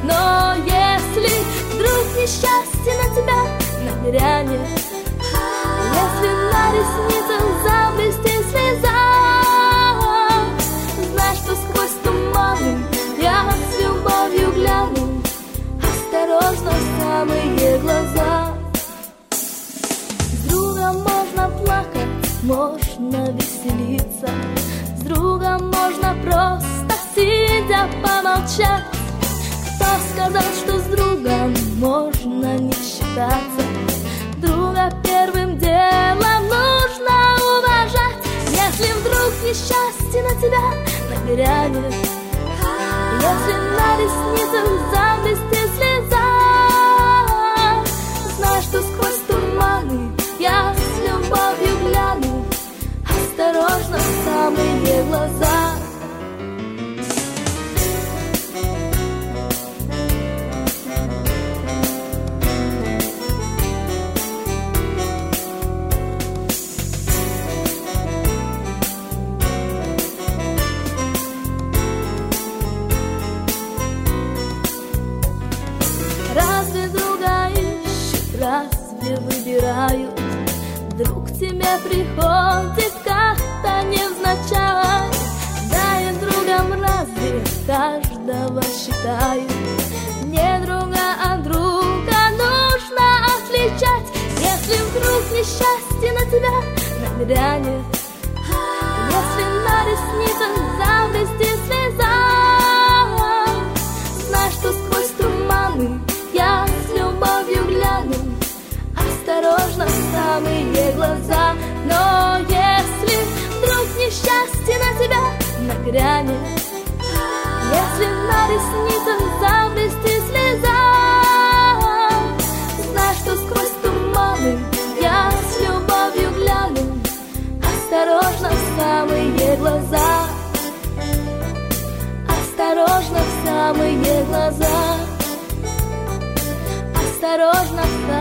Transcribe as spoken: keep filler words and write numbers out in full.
Но если вдруг несчастье на тебя нагрянет, если на ресницах заблестит слеза, знай, что сквозь туманы я с любовью гляну осторожно в самые глаза. С другом можно плакать, можно веселиться, с другом можно просто сидя помолчать. Кто сказал, что с другом можно не считаться? Друга первым делом нужно уважать. Если вдруг несчастье на тебя нагрянет, если на ресницах заблестит слеза, знай, что сквозь туманы я с любовью гляну осторожно в самые глаза. Разве друга ищут, разве выбирают? Друг к тебе приходит как-то невзначай. Да и другом разве каждого считают? Не друга, а друга нужно отличать. Если вдруг несчастье на тебя нагрянет, если на ресницах заблестит слеза, знай, что сквозь туманы я с любовью гляну осторожно в самые глаза. Но если вдруг несчастье на тебя нагрянет, если на ресницах заблестит слеза, знай, что сквозь туманы я с любовью гляну осторожно в самые глаза, осторожно в самые глаза, осторожно в